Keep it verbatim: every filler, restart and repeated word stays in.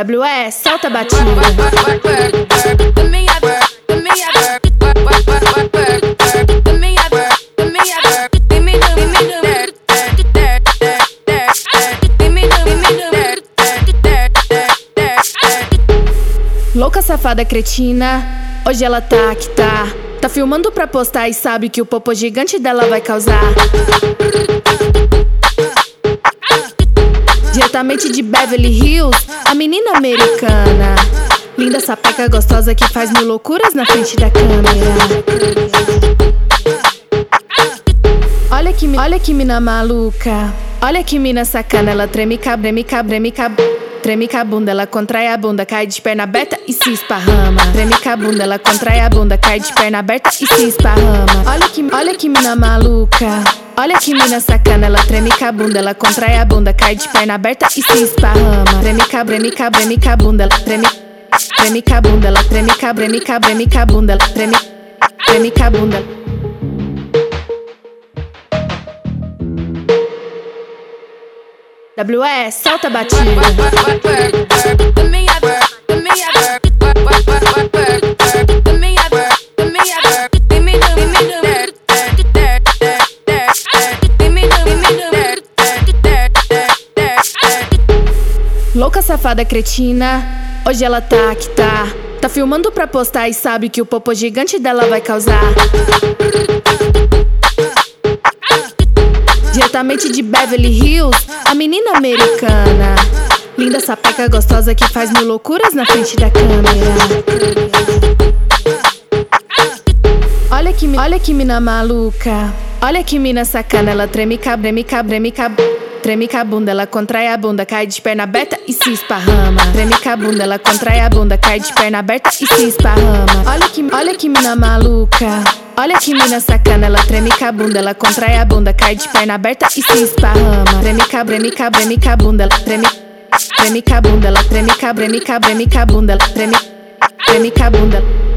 W E, solta a batida. Louca, safada, cretina, hoje ela tá que tá. Tá filmando pra postar e sabe que o popô gigante dela vai causar. Diretamente de Beverly Hills, a menina americana. Linda, sapeca, gostosa que faz mil loucuras na frente da câmera. Olha que, olha que mina maluca. Olha que mina sacana. Ela treme, cabreme, cabreme, cabreme. Treme com a bunda, ela contrai a bunda, cai de perna aberta e se esparrama. Treme com a bunda, ela contrai a bunda, cai de perna aberta e se esparrama. Olha que, olha que mina maluca. Olha que mina sacana, ela treme com a bunda, ela contrai a bunda, cai de perna aberta e se esparrama. Treme com a breme, com a breme, com a bunda, ela treme, treme com a bunda, ela treme com a breme, com a breme, com a bunda, ela treme, treme com a bunda. W E, solta a batida. Louca, safada, cretina, hoje ela tá que tá. Tá filmando pra postar e sabe que o popô gigante dela vai causar. Diretamente de Beverly Hills, a menina americana. Linda, sapeca, gostosa que faz mil loucuras na frente da câmera. Olha que, olha que mina maluca. Olha que mina sacana. Ela treme, cabreme, cabreme, cabreme. Treme com a bunda, ela contrai a bunda, cai de perna aberta e se esparrama. Treme com a bunda, ela contrai a bunda, cai de perna aberta e se esparrama. Olha que, olha que mina maluca. Olha que mina sacana, ela treme com a bunda, ela contrai a bunda, cai de perna aberta e se esparrama. Treme com a breme, com a breme, com a bunda, ela treme, treme com a bunda, ela treme com a breme, com a breme, com a bunda, ela treme, treme com a bunda.